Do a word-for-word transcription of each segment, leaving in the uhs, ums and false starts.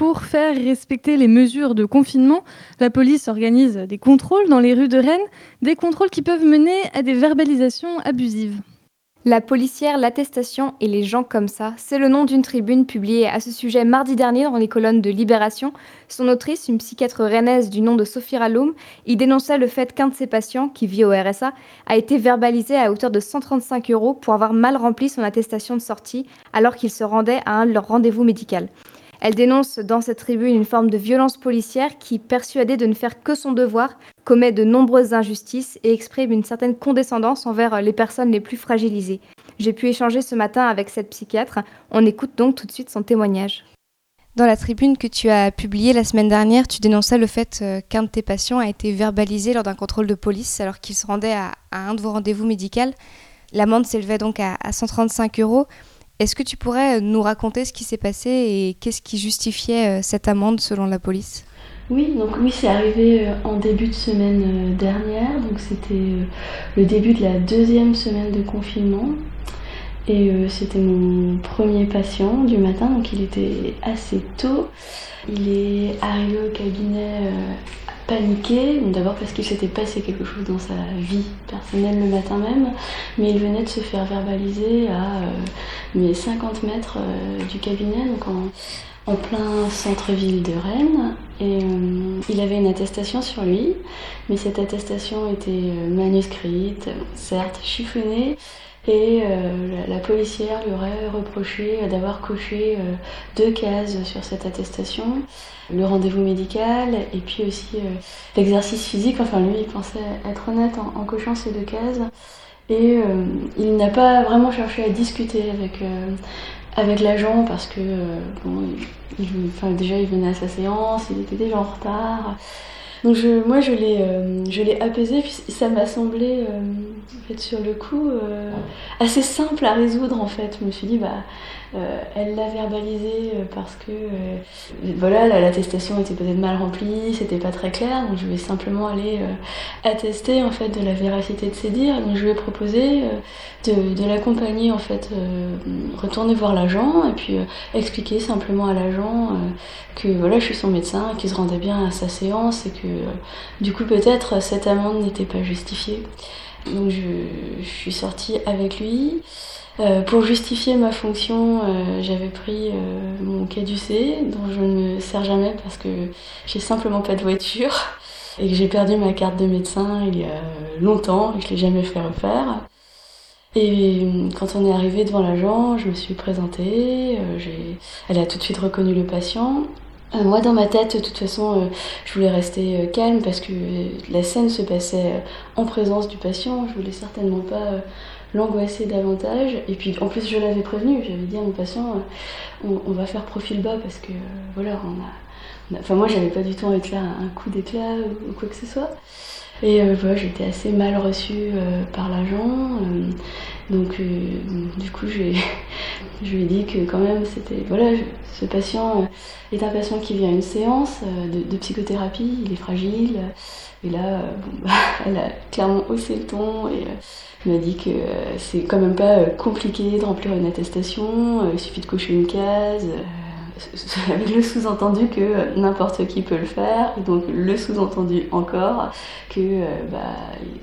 pour faire respecter les mesures de confinement, la police organise des contrôles dans les rues de Rennes, des contrôles qui peuvent mener à des verbalisations abusives. La policière, l'attestation et les gens comme ça, c'est le nom d'une tribune publiée à ce sujet mardi dernier dans les colonnes de Libération. Son autrice, une psychiatre rennaise du nom de Sophie Raloum, y dénonçait le fait qu'un de ses patients, qui vit au R S A, a été verbalisé à hauteur de cent trente-cinq euros pour avoir mal rempli son attestation de sortie alors qu'il se rendait à un de leurs rendez-vous médicaux. Elle dénonce dans cette tribune une forme de violence policière qui, persuadée de ne faire que son devoir, commet de nombreuses injustices et exprime une certaine condescendance envers les personnes les plus fragilisées. J'ai pu échanger ce matin avec cette psychiatre. On écoute donc tout de suite son témoignage. Dans la tribune que tu as publiée la semaine dernière, tu dénonçais le fait qu'un de tes patients a été verbalisé lors d'un contrôle de police alors qu'il se rendait à, à un de vos rendez-vous médicaux. L'amende s'élevait donc à, à cent trente-cinq euros. Est-ce que tu pourrais nous raconter ce qui s'est passé et qu'est-ce qui justifiait cette amende selon la police ? Oui, donc oui, c'est arrivé en début de semaine dernière, donc c'était le début de la deuxième semaine de confinement. Et euh, c'était mon premier patient du matin, donc il était assez tôt. Il est arrivé au cabinet euh, paniqué, bon, d'abord parce qu'il s'était passé quelque chose dans sa vie personnelle le matin même, mais il venait de se faire verbaliser à euh, mais cinquante mètres euh, du cabinet, donc en, en plein centre-ville de Rennes. Et euh, il avait une attestation sur lui, mais cette attestation était euh, manuscrite, certes chiffonnée. Et euh, la, la policière lui aurait reproché d'avoir coché euh, deux cases sur cette attestation, le rendez-vous médical et puis aussi euh, l'exercice physique. Enfin, lui, il pensait être honnête en, en cochant ces deux cases. Et euh, il n'a pas vraiment cherché à discuter avec, euh, avec l'agent parce que, euh, bon, il, il, enfin, déjà, il venait à sa séance, il était déjà en retard. Donc je, moi je l'ai, euh, je l'ai apaisé, puis ça m'a semblé euh, en fait, sur le coup euh, assez simple à résoudre en fait. Je me suis dit bah euh, elle l'a verbalisé parce que euh, voilà l'attestation était peut-être mal remplie, c'était pas très clair, donc je vais simplement aller euh, attester en fait de la véracité de ses dires. Donc je lui ai proposé euh, de, de l'accompagner en fait, euh, retourner voir l'agent et puis euh, expliquer simplement à l'agent euh, que voilà je suis son médecin, qu'il se rendait bien à sa séance et que euh, du coup peut-être cette amende n'était pas justifiée. Donc je, je suis sortie avec lui. Euh, pour justifier ma fonction, euh, j'avais pris euh, mon caducée dont je ne me sers jamais parce que j'ai simplement pas de voiture et que j'ai perdu ma carte de médecin il y a longtemps et que je l'ai jamais fait refaire. Et quand on est arrivé devant l'agent, je me suis présentée, euh, j'ai... elle a tout de suite reconnu le patient. Euh, moi, dans ma tête, de toute façon, euh, je voulais rester euh, calme parce que euh, la scène se passait euh, en présence du patient. Je voulais certainement pas euh, l'angoisser davantage. Et puis, en plus, je l'avais prévenu. J'avais dit à mon patient, euh, on, on va faire profil bas parce que, euh, voilà, on a, on a... Enfin, moi, j'avais pas du tout envie de faire un coup d'éclat ou, ou quoi que ce soit. Et euh, voilà, j'étais assez mal reçue euh, par l'agent. Euh, donc, euh, du coup, j'ai... je lui ai dit que quand même, c'était... Voilà, je... ce patient euh, est un patient qui vient à une séance euh, de, de psychothérapie, il est fragile. Et là, euh, bon, bah, elle a clairement haussé le ton et euh, m'a dit que euh, c'est quand même pas euh, compliqué de remplir une attestation, euh, il suffit de cocher une case. Euh, avec le sous-entendu que n'importe qui peut le faire, et donc le sous-entendu encore que euh, bah,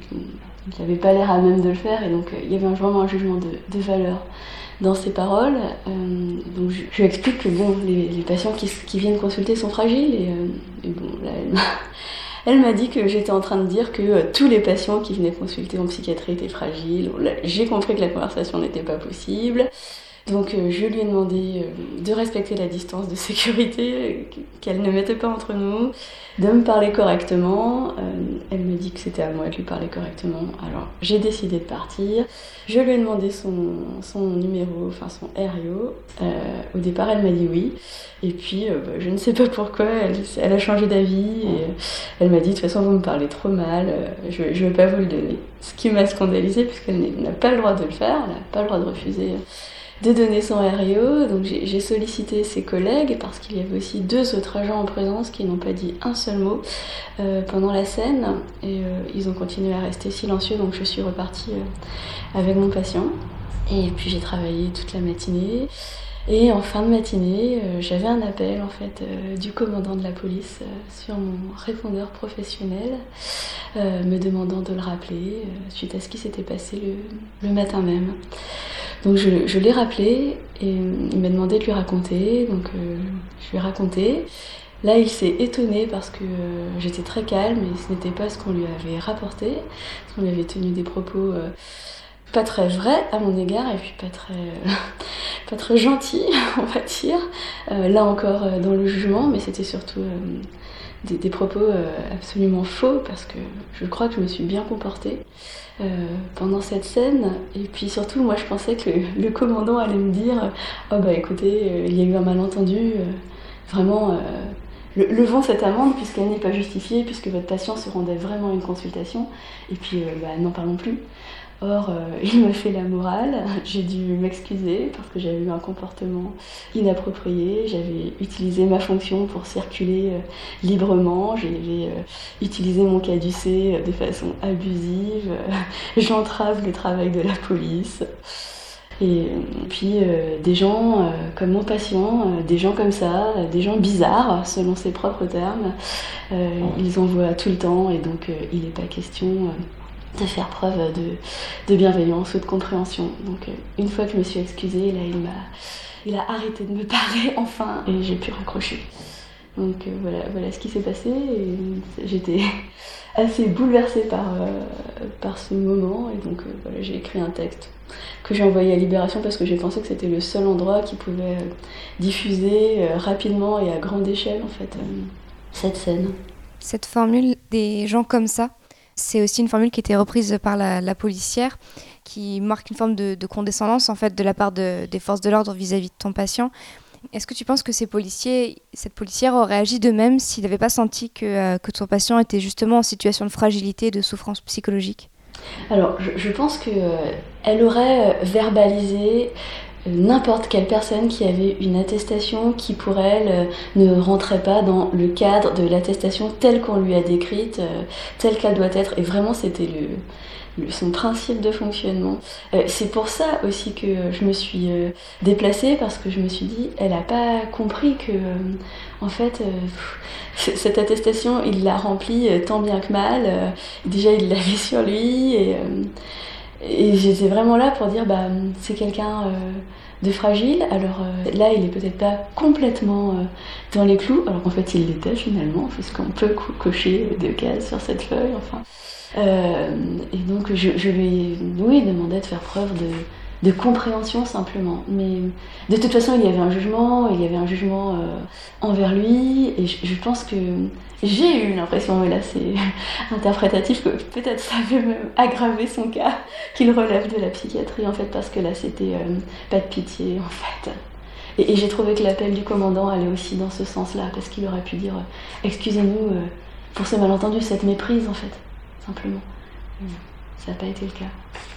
il n'avait pas l'air à même de le faire, et donc euh, il y avait vraiment un jugement de, de valeur dans ses paroles. Euh, donc je, je lui explique que bon, les, les patients qui, qui viennent consulter sont fragiles, et, euh, et bon, là, elle m'a, elle m'a dit que j'étais en train de dire que euh, tous les patients qui venaient consulter en psychiatrie étaient fragiles. Bon, là, j'ai compris que la conversation n'était pas possible. Donc euh, je lui ai demandé euh, de respecter la distance de sécurité, euh, qu'elle ne mettait pas entre nous, de me parler correctement. Euh, elle me dit que c'était à moi de lui parler correctement. Alors j'ai décidé de partir. Je lui ai demandé son, son numéro, enfin son R I O. Euh, au départ elle m'a dit oui. Et puis euh, bah, je ne sais pas pourquoi, elle, elle a changé d'avis. Et euh, elle m'a dit de toute façon vous me parlez trop mal, euh, je ne vais pas vous le donner. Ce qui m'a scandalisée puisqu'elle n'a pas le droit de le faire, elle n'a pas le droit de refuser de donner son R I O, donc j'ai, j'ai sollicité ses collègues parce qu'il y avait aussi deux autres agents en présence qui n'ont pas dit un seul mot euh, pendant la scène et euh, ils ont continué à rester silencieux, donc je suis repartie euh, avec mon patient et puis j'ai travaillé toute la matinée Et en fin de matinée, euh, j'avais un appel en fait euh, du commandant de la police euh, sur mon répondeur professionnel, euh, me demandant de le rappeler euh, suite à ce qui s'était passé le, le matin même. Donc je, je l'ai rappelé et il m'a demandé de lui raconter, donc euh, je lui ai raconté. Là, il s'est étonné parce que euh, j'étais très calme et ce n'était pas ce qu'on lui avait rapporté, parce qu'on lui avait tenu des propos euh, pas très vrais à mon égard et puis pas très, euh, pas très gentils, on va dire. Euh, là encore euh, dans le jugement, mais c'était surtout euh, des, des propos euh, absolument faux parce que je crois que je me suis bien comportée euh, pendant cette scène. Et puis surtout, moi, je pensais que le, le commandant allait me dire « Oh bah écoutez, euh, il y a eu un malentendu, euh, vraiment... Euh, Le, levons cette amende puisqu'elle n'est pas justifiée, puisque votre patient se rendait vraiment à une consultation, et puis euh, bah, n'en parlons plus. Or, euh, il m'a fait la morale, j'ai dû m'excuser parce que j'avais eu un comportement inapproprié, j'avais utilisé ma fonction pour circuler euh, librement, j'avais euh, utilisé mon caducée euh, de façon abusive, euh, j'entrave le travail de la police. Et puis euh, des gens euh, comme mon patient, euh, des gens comme ça, euh, des gens bizarres selon ses propres termes, euh, ils en voient tout le temps et donc euh, il n'est pas question euh, de faire preuve de, de bienveillance ou de compréhension. Donc euh, une fois que je me suis excusée, là il m'a, il a arrêté de me parler enfin et j'ai pu raccrocher. Donc euh, voilà, voilà ce qui s'est passé et j'étais assez bouleversée par, euh, par ce moment et donc euh, voilà, j'ai écrit un texte que j'ai envoyé à Libération parce que j'ai pensé que c'était le seul endroit qui pouvait euh, diffuser euh, rapidement et à grande échelle en fait euh, cette scène. Cette formule des gens comme ça, c'est aussi une formule qui était reprise par la, la policière, qui marque une forme de, de condescendance en fait de la part de, des forces de l'ordre vis-à-vis de ton patient. Est-ce que tu penses que ces policiers, cette policière aurait agi de même s'il n'avait pas senti que, euh, que ton patient était justement en situation de fragilité et de souffrance psychologique ? Alors, je, je pense qu'elle aurait verbalisé n'importe quelle personne qui avait une attestation qui, pour elle, ne rentrait pas dans le cadre de l'attestation telle qu'on lui a décrite, telle qu'elle doit être. Et vraiment, c'était le, le, son principe de fonctionnement. Euh, c'est pour ça aussi que je me suis euh, déplacée, parce que je me suis dit, elle n'a pas compris que, euh, en fait, euh, cette attestation, il l'a remplie euh, tant bien que mal. Euh, déjà, il l'avait sur lui et... Euh, Et j'étais vraiment là pour dire, bah, c'est quelqu'un euh, de fragile, alors euh, là, il est peut-être pas complètement euh, dans les clous, alors qu'en fait, il l'était finalement, puisqu'on peut co- cocher deux cases sur cette feuille, enfin. Euh, et donc, je, je lui ai, oui, demandé de faire preuve de, de compréhension simplement. Mais de toute façon, il y avait un jugement, il y avait un jugement euh, envers lui, et je, je pense que j'ai eu l'impression, mais là c'est interprétatif, que peut-être ça avait même aggravé son cas, qu'il relève de la psychiatrie en fait, parce que là c'était euh, pas de pitié en fait. Et, et j'ai trouvé que l'appel du commandant allait aussi dans ce sens-là, parce qu'il aurait pu dire euh, excusez-nous euh, pour ce malentendu, cette méprise en fait, simplement. Ça n'a pas été le cas.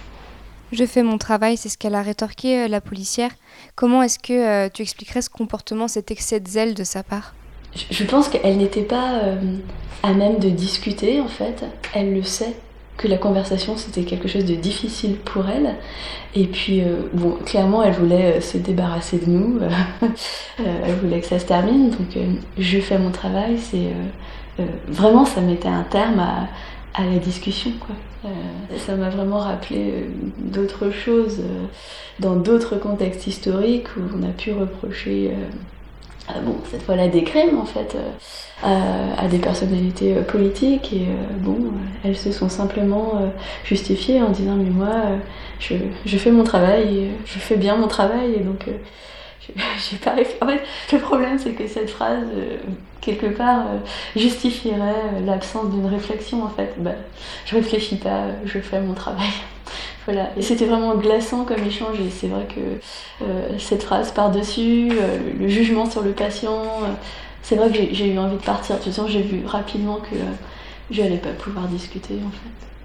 Je fais mon travail, c'est ce qu'elle a rétorqué, euh, la policière. Comment est-ce que euh, tu expliquerais ce comportement, cet excès de zèle de sa part ? Je pense qu'elle n'était pas euh, à même de discuter, en fait. Elle le sait, que la conversation, c'était quelque chose de difficile pour elle. Et puis, euh, bon, clairement, elle voulait euh, se débarrasser de nous. euh, elle voulait que ça se termine. Donc, euh, je fais mon travail. C'est euh, euh, vraiment, ça mettait un terme à, à la discussion, quoi. Euh, ça m'a vraiment rappelé euh, d'autres choses, euh, dans d'autres contextes historiques où on a pu reprocher... Euh, Euh, bon, cette fois-là des crimes en fait euh, à, à des personnalités euh, politiques et euh, bon, euh, elles se sont simplement euh, justifiées en disant mais moi euh, je, je fais mon travail et euh, je fais bien mon travail et donc euh, je, j'ai pas réfléchi. En fait, le problème c'est que cette phrase euh, quelque part euh, justifierait euh, l'absence d'une réflexion en fait. Bah, je réfléchis pas, euh, je fais mon travail. Voilà. Et c'était vraiment glaçant comme échange et c'est vrai que euh, cette phrase par-dessus, euh, le jugement sur le patient, euh, c'est vrai que j'ai, j'ai eu envie de partir. De toute façon, j'ai vu rapidement que euh, je n'allais pas pouvoir discuter en fait.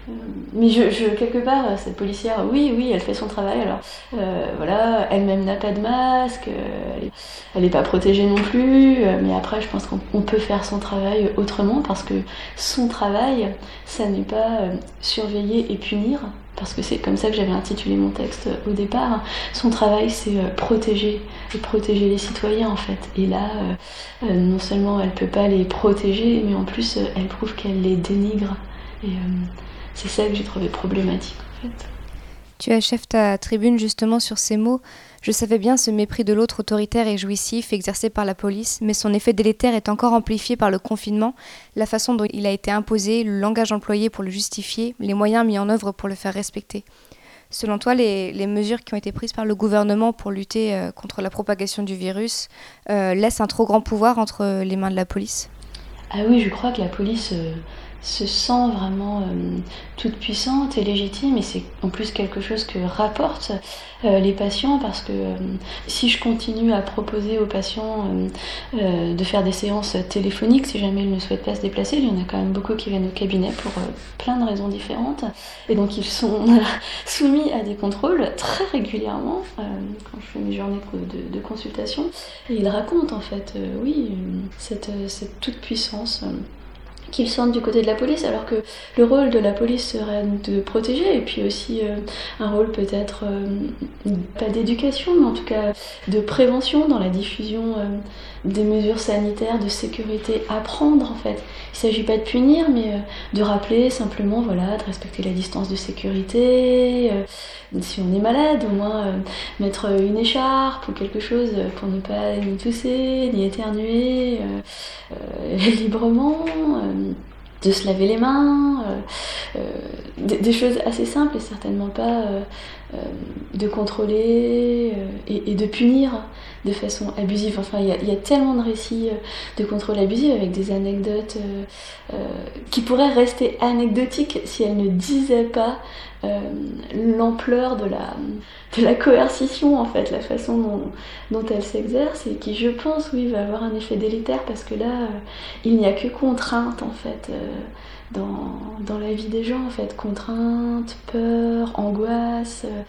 Euh, mais je, je, quelque part, cette policière, oui, oui, elle fait son travail. Alors, euh, voilà, elle-même n'a pas de masque, euh, elle n'est pas protégée non plus. Euh, mais après, je pense qu'on peut faire son travail autrement parce que son travail, ça n'est pas euh, surveiller et punir. Parce que c'est comme ça que j'avais intitulé mon texte au départ. Son travail, c'est euh, protéger, et protéger les citoyens en fait. Et là, euh, euh, non seulement elle peut pas les protéger, mais en plus, euh, elle prouve qu'elle les dénigre. Et euh, c'est ça que j'ai trouvé problématique en fait. Tu achèves ta tribune justement sur ces mots. Je savais bien ce mépris de l'autre autoritaire et jouissif exercé par la police, mais son effet délétère est encore amplifié par le confinement, la façon dont il a été imposé, le langage employé pour le justifier, les moyens mis en œuvre pour le faire respecter. Selon toi, les, les mesures qui ont été prises par le gouvernement pour lutter euh, contre la propagation du virus euh, laissent un trop grand pouvoir entre les mains de la police ? Ah oui, je crois que la police euh, se sent vraiment euh, toute puissante et légitime, et c'est en plus quelque chose que rapportent euh, les patients, parce que euh, si je continue à proposer aux patients euh, euh, de faire des séances téléphoniques, si jamais ils ne souhaitent pas se déplacer, il y en a quand même beaucoup qui viennent au cabinet pour euh, plein de raisons différentes, et donc ils sont soumis à des contrôles très régulièrement euh, quand je fais mes journées de, de consultation, et ils racontent en fait, euh, oui, cette, cette toute puissance euh, qu'ils sentent du côté de la police, alors que le rôle de la police serait de protéger, et puis aussi euh, un rôle peut-être, euh, pas d'éducation, mais en tout cas de prévention dans la diffusion euh, des mesures sanitaires, de sécurité à prendre en fait. Il ne s'agit pas de punir, mais euh, de rappeler simplement, voilà, de respecter la distance de sécurité, euh, si on est malade, au moins euh, mettre une écharpe ou quelque chose pour ne pas ni tousser, ni éternuer euh, euh, librement, euh, de se laver les mains, euh, euh, des, des choses assez simples et certainement pas euh, euh, de contrôler euh, et, et de punir de façon abusive. Enfin, il y, y a tellement de récits de contrôle abusif avec des anecdotes euh, euh, qui pourraient rester anecdotiques si elles ne disaient pas euh, l'ampleur de la, de la coercition, en fait, la façon dont, dont elle s'exerce, et qui, je pense, oui, va avoir un effet délétère, parce que là, euh, il n'y a que contrainte, en fait, euh, dans, dans la vie des gens, en fait. Contrainte, peur, angoisse, euh,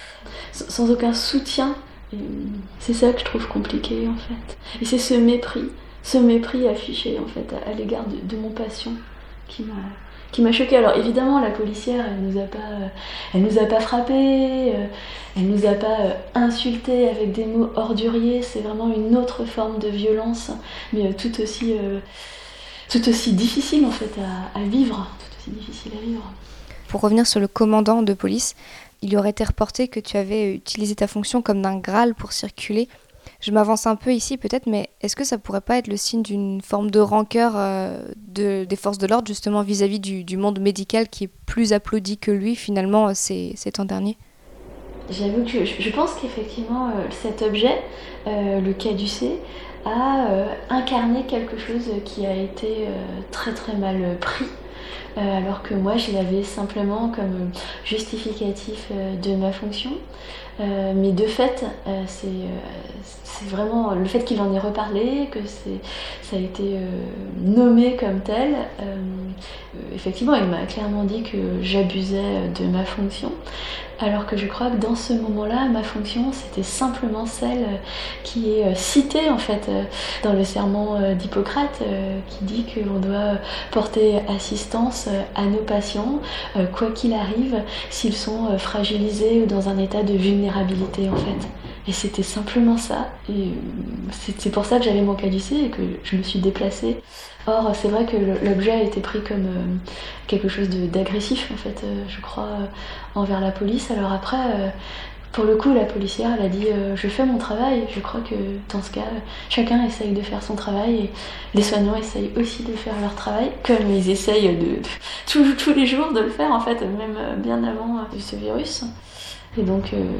sans aucun soutien. Et c'est ça que je trouve compliqué en fait. Et c'est ce mépris, ce mépris affiché en fait à, à l'égard de, de mon patient qui m'a qui m'a choquée. Alors évidemment la policière, elle nous a pas elle nous a pas frappé, euh, elle nous a pas euh, insulté avec des mots orduriers. C'est vraiment une autre forme de violence, mais euh, tout aussi euh, tout aussi difficile en fait à, à vivre, tout aussi difficile à vivre. Pour revenir sur le commandant de police, il aurait été reporté que tu avais utilisé ta fonction comme d'un Graal pour circuler. Je m'avance un peu ici peut-être, mais est-ce que ça pourrait pas être le signe d'une forme de rancœur euh, de, des forces de l'ordre justement vis-à-vis du, du monde médical qui est plus applaudi que lui finalement ces, ces temps derniers ? J'avoue que je, je pense qu'effectivement euh, cet objet, euh, le caducée, a euh, incarné quelque chose qui a été euh, très très mal pris. Euh, alors que moi je l'avais simplement comme justificatif euh, de ma fonction. Euh, mais de fait, euh, c'est, euh, c'est vraiment le fait qu'il en ait reparlé, que c'est, ça a été euh, nommé comme tel. Euh, effectivement, il m'a clairement dit que j'abusais de ma fonction. Alors que je crois que dans ce moment-là, ma fonction, c'était simplement celle qui est citée en fait dans le serment d'Hippocrate, qui dit qu'on doit porter assistance à nos patients, quoi qu'il arrive, s'ils sont fragilisés ou dans un état de vulnérabilité en fait. Et c'était simplement ça. Et c'est pour ça que j'avais mon caducée et que je me suis déplacée. Or, c'est vrai que l'objet a été pris comme euh, quelque chose de, d'agressif, en fait, euh, je crois, euh, envers la police. Alors après, euh, pour le coup, la policière, elle a dit euh, « je fais mon travail ». Je crois que dans ce cas, chacun essaye de faire son travail et les soignants essayent aussi de faire leur travail, comme ils essayent de, de, tous, tous les jours de le faire, en fait, même bien avant euh, ce virus. Et donc, euh,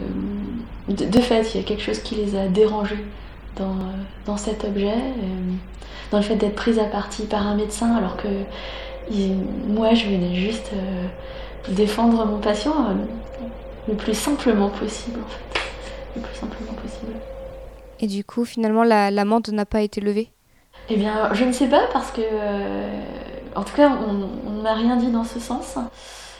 de, de fait, il y a quelque chose qui les a dérangés dans, dans cet objet, euh, dans le fait d'être prise à partie par un médecin, alors que il, moi, je venais juste euh, défendre mon patient euh, le plus simplement possible, en fait. Le plus simplement possible. Et du coup, finalement, la, l'amende n'a pas été levée ? Eh bien, je ne sais pas, parce que, euh, en tout cas, on ne m'a rien dit dans ce sens.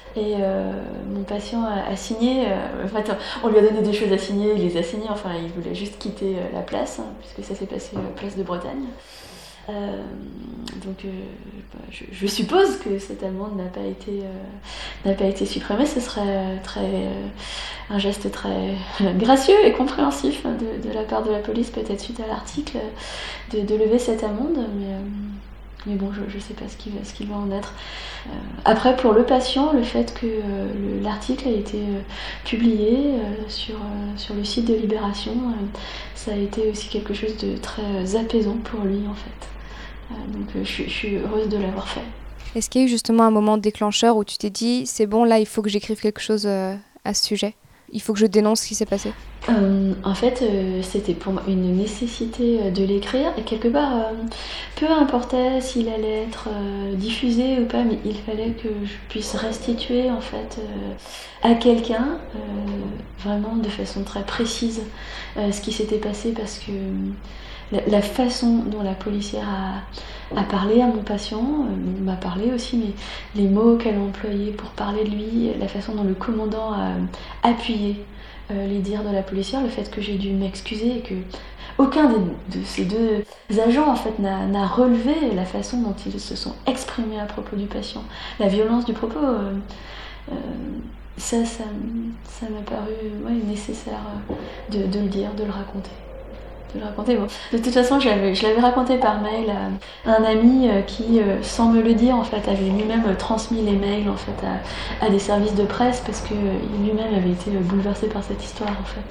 Et euh, mon patient a, a signé, euh, en fait, on lui a donné des choses à signer, il les a signées, enfin il voulait juste quitter euh, la place, hein, puisque ça s'est passé euh, place de Bretagne. Euh, donc euh, bah, je, je suppose que cette amende n'a pas été, euh, n'a pas été supprimée, ce serait très, euh, un geste très gracieux et compréhensif de, de la part de la police, peut-être suite à l'article, de, de lever cette amende, mais... Euh, Mais bon, je ne sais pas ce qu'il ce qu'il va en être. Euh, après, pour le patient, le fait que euh, le, l'article a été euh, publié euh, sur, euh, sur le site de Libération, euh, ça a été aussi quelque chose de très apaisant pour lui, en fait. Euh, donc, euh, je, je suis heureuse de l'avoir fait. Est-ce qu'il y a eu justement un moment déclencheur où tu t'es dit « c'est bon, là, il faut que j'écrive quelque chose euh, à ce sujet ». Il faut que je dénonce ce qui s'est passé. Euh, en fait, euh, c'était pour moi une nécessité de l'écrire. Et quelque part, euh, peu importait s'il allait être euh, diffusé ou pas, mais il fallait que je puisse restituer en fait euh, à quelqu'un, euh, vraiment de façon très précise, euh, ce qui s'était passé, parce que la, la façon dont la policière a, a parlé à mon patient euh, m'a parlé aussi, mais les mots qu'elle a employés pour parler de lui, la façon dont le commandant a appuyé euh, les dires de la policière, le fait que j'ai dû m'excuser et que aucun de, de ces deux agents en fait n'a, n'a relevé la façon dont ils se sont exprimés à propos du patient, la violence du propos. Euh, euh, ça, ça, ça m'a paru ouais, nécessaire de, de le dire, de le raconter. De le raconter. Bon. De toute façon, je l'avais, je l'avais raconté par mail à un ami qui, sans me le dire, en fait, avait lui-même transmis les mails en fait, à, à des services de presse, parce que lui-même avait été bouleversé par cette histoire, en fait.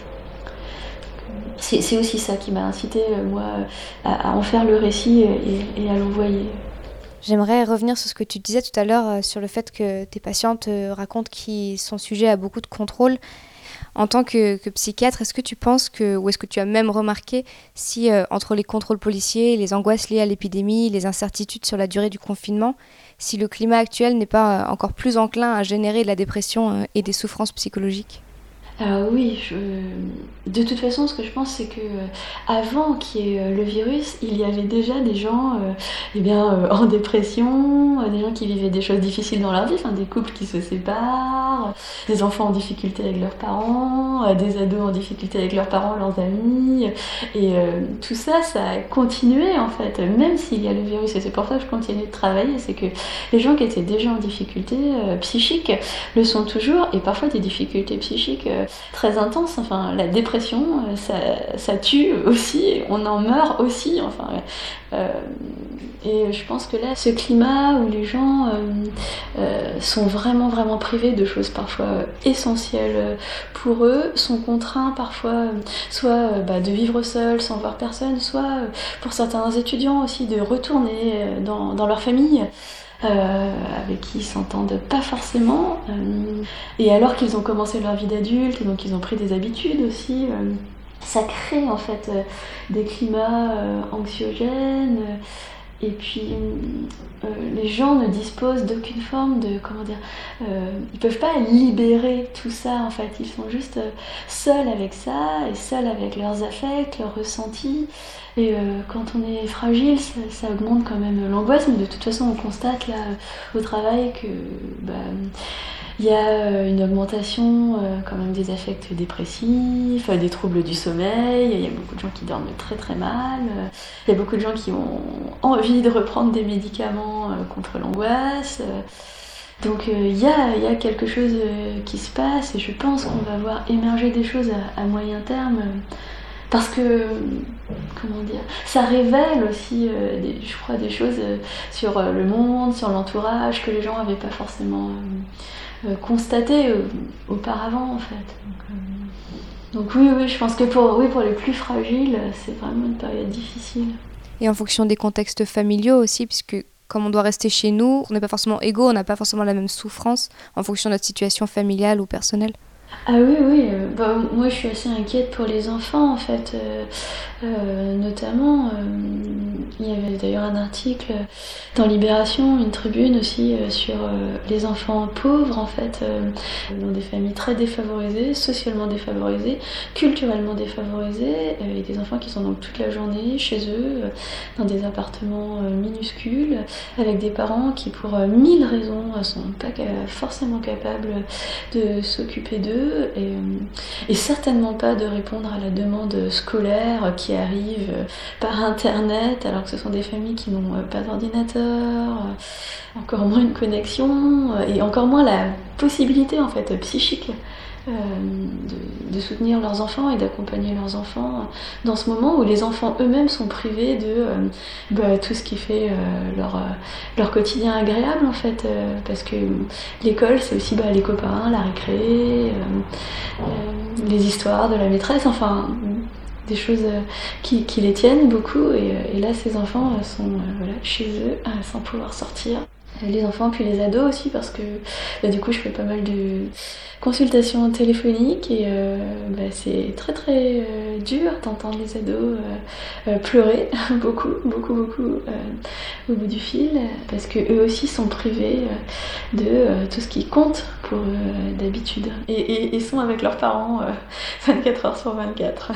C'est, c'est aussi ça qui m'a incité, moi, à, à en faire le récit et, et à l'envoyer. J'aimerais revenir sur ce que tu disais tout à l'heure, euh, sur le fait que tes patients te racontent qu'ils sont sujets à beaucoup de contrôles. En tant que, que psychiatre, est-ce que tu penses que, ou est-ce que tu as même remarqué si euh, entre les contrôles policiers, les angoisses liées à l'épidémie, les incertitudes sur la durée du confinement, si le climat actuel n'est pas euh, encore plus enclin à générer de la dépression euh, et des souffrances psychologiques ? Alors oui, je... de toute façon, ce que je pense, c'est que euh, avant qu'il y ait euh, le virus, il y avait déjà des gens euh, eh bien, euh, en dépression, euh, des gens qui vivaient des choses difficiles dans leur vie, enfin, des couples qui se séparent, des enfants en difficulté avec leurs parents, euh, des ados en difficulté avec leurs parents, leurs amis, et euh, tout ça, ça a continué en fait, même s'il y a le virus, et c'est pour ça que je continue de travailler, c'est que les gens qui étaient déjà en difficulté euh, psychique le sont toujours, et parfois des difficultés psychiques euh, très intense. Enfin, la dépression, ça, ça tue aussi, on en meurt aussi. Enfin, euh, et je pense que là, ce climat où les gens euh, euh, sont vraiment, vraiment privés de choses parfois essentielles pour eux, sont contraints parfois soit euh, bah, de vivre seuls sans voir personne, soit euh, pour certains étudiants aussi de retourner dans, dans leur famille. Euh, avec qui ils s'entendent pas forcément, euh, et alors qu'ils ont commencé leur vie d'adulte, et donc ils ont pris des habitudes aussi, euh, ça crée en fait euh, des climats euh, anxiogènes, euh, et puis euh, les gens ne disposent d'aucune forme de, comment dire, euh, ils peuvent pas libérer tout ça en fait, ils sont juste euh, seuls avec ça, et seuls avec leurs affects, leurs ressentis. Et euh, quand on est fragile, ça, ça augmente quand même l'angoisse, mais de toute façon, on constate là au travail que bah, il y a une augmentation euh, quand même des affects dépressifs, des troubles du sommeil, il y a beaucoup de gens qui dorment très très mal, il y a beaucoup de gens qui ont envie de reprendre des médicaments euh, contre l'angoisse. Donc il euh, y, a, y a quelque chose euh, qui se passe, et je pense qu'on va voir émerger des choses à, à moyen terme. Euh, Parce que, comment dire, ça révèle aussi, euh, des, je crois, des choses euh, sur euh, le monde, sur l'entourage, que les gens n'avaient pas forcément euh, euh, constaté euh, auparavant, en fait. Donc, euh, donc oui, oui, je pense que pour, oui, pour les plus fragiles, c'est vraiment une période difficile. Et en fonction des contextes familiaux aussi, puisque comme on doit rester chez nous, on n'est pas forcément égaux, on n'a pas forcément la même souffrance en fonction de notre situation familiale ou personnelle. Ah oui, oui, euh, bah, moi je suis assez inquiète pour les enfants en fait, euh, euh, notamment euh, il y avait avait d'ailleurs un article dans Libération, une tribune aussi sur les enfants pauvres en fait, dans des familles très défavorisées, socialement défavorisées, culturellement défavorisées, et des enfants qui sont donc toute la journée chez eux, dans des appartements minuscules, avec des parents qui pour mille raisons sont pas forcément capables de s'occuper d'eux, et, et certainement pas de répondre à la demande scolaire qui arrive par internet, alors que ce sont des familles qui n'ont pas d'ordinateur, encore moins une connexion, et encore moins la possibilité en fait psychique euh, de, de soutenir leurs enfants et d'accompagner leurs enfants dans ce moment où les enfants eux-mêmes sont privés de euh, bah, tout ce qui fait euh, leur, euh, leur quotidien agréable en fait, euh, parce que l'école c'est aussi bah, les copains, la récré, euh, euh, les histoires de la maîtresse, enfin des choses qui, qui les tiennent beaucoup, et, et là ces enfants sont euh, voilà, chez eux sans pouvoir sortir. Les enfants puis les ados aussi, parce que bah, du coup je fais pas mal de consultations téléphoniques, et euh, bah, c'est très très euh, dur d'entendre les ados euh, euh, pleurer beaucoup beaucoup beaucoup euh, au bout du fil, parce que eux aussi sont privés euh, de euh, tout ce qui compte pour eux d'habitude, et, et, et sont avec leurs parents euh, vingt-quatre heures sur vingt-quatre.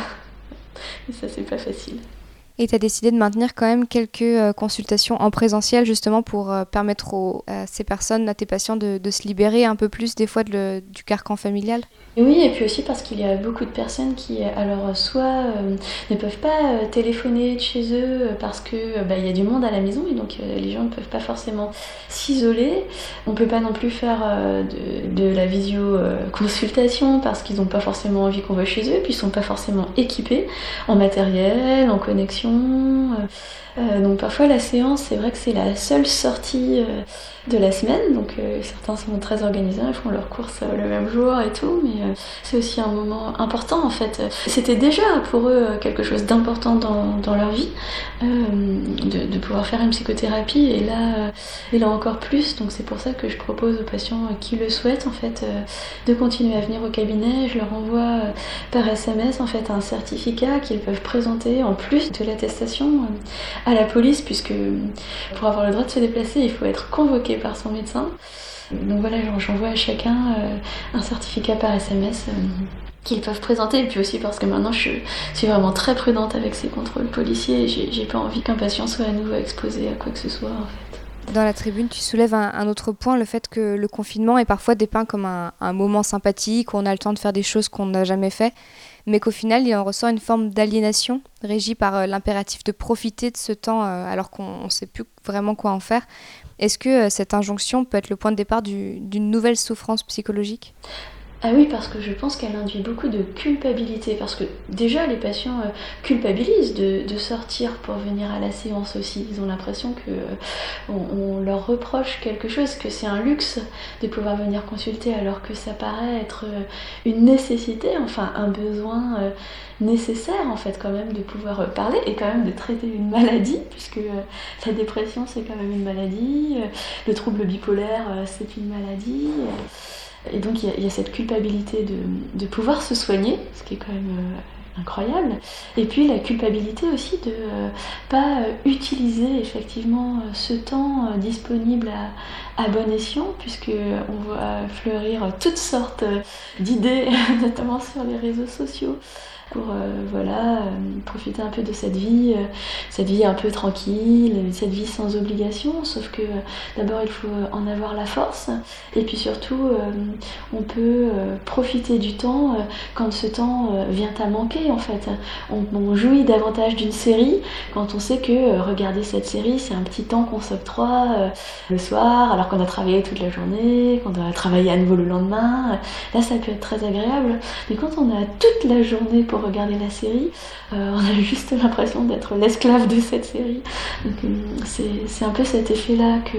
Et ça c'est pas facile. Et tu as décidé de maintenir quand même quelques euh, consultations en présentiel justement pour euh, permettre aux, à ces personnes, à tes patients, de, de se libérer un peu plus des fois de le, du carcan familial. Et oui, et puis aussi parce qu'il y a beaucoup de personnes qui, alors, soit euh, ne peuvent pas euh, téléphoner de chez eux parce que euh, bah, y a du monde à la maison, et donc euh, les gens ne peuvent pas forcément s'isoler. On peut pas non plus faire euh, de, de la visio-consultation parce qu'ils n'ont pas forcément envie qu'on va chez eux, puis ils sont pas forcément équipés en matériel, en connexion. Euh, euh, donc parfois la séance, c'est vrai que c'est la seule sortie euh, de la semaine, donc euh, certains sont très organisés, ils font leurs courses euh, le même jour et tout, mais euh, c'est aussi un moment important en fait. C'était déjà pour eux quelque chose d'important dans, dans leur vie, euh, de, de pouvoir faire une psychothérapie, et là, euh, et là encore plus, donc c'est pour ça que je propose aux patients qui le souhaitent en fait euh, de continuer à venir au cabinet. Je leur envoie euh, par S M S en fait un certificat qu'ils peuvent présenter en plus de l'attestation euh, à la police, puisque pour avoir le droit de se déplacer, il faut être convoqué par son médecin. Donc voilà, j'envoie à chacun euh, un certificat par S M S euh, qu'ils peuvent présenter, et puis aussi parce que maintenant je suis vraiment très prudente avec ces contrôles policiers, et j'ai, j'ai pas envie qu'un patient soit à nouveau exposé à quoi que ce soit en fait. Dans la tribune, tu soulèves un, un autre point, le fait que le confinement est parfois dépeint comme un, un moment sympathique où on a le temps de faire des choses qu'on n'a jamais fait, mais qu'au final, il en ressort une forme d'aliénation régie par euh, l'impératif de profiter de ce temps euh, alors qu'on ne sait plus vraiment quoi en faire. Est-ce que euh, cette injonction peut être le point de départ du, d'une nouvelle souffrance psychologique ? Ah oui, parce que je pense qu'elle induit beaucoup de culpabilité, parce que déjà les patients euh, culpabilisent de, de sortir pour venir à la séance aussi. Ils ont l'impression que euh, on, on leur reproche quelque chose, que c'est un luxe de pouvoir venir consulter, alors que ça paraît être euh, une nécessité, enfin un besoin euh, nécessaire en fait quand même de pouvoir euh, parler, et quand même de traiter une maladie, puisque euh, la dépression c'est quand même une maladie, euh, le trouble bipolaire euh, c'est une maladie. Euh, Et donc il y, y a cette culpabilité de, de pouvoir se soigner, ce qui est quand même euh, incroyable. Et puis la culpabilité aussi de euh, pas euh, utiliser effectivement euh, ce temps euh, disponible à, à bon escient, puisque on voit fleurir toutes sortes euh, d'idées, notamment sur les réseaux sociaux, pour euh, voilà, euh, profiter un peu de cette vie, euh, cette vie un peu tranquille, cette vie sans obligation, sauf que euh, d'abord il faut en avoir la force, et puis surtout euh, on peut euh, profiter du temps euh, quand ce temps euh, vient à manquer en fait. On, on jouit davantage d'une série quand on sait que euh, regarder cette série c'est un petit temps qu'on s'octroie euh, le soir alors qu'on a travaillé toute la journée, qu'on doit travailler à nouveau le lendemain. Là ça peut être très agréable, mais quand on a toute la journée pour regarder la série, euh, on a juste l'impression d'être l'esclave de cette série. Donc euh, c'est, c'est un peu cet effet-là que,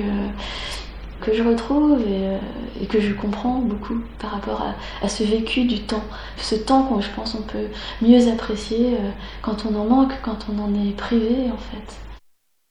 que je retrouve, et, euh, et que je comprends beaucoup par rapport à, à ce vécu du temps. Ce temps qu'on, je pense, on peut mieux apprécier euh, quand on en manque, quand on en est privé en fait.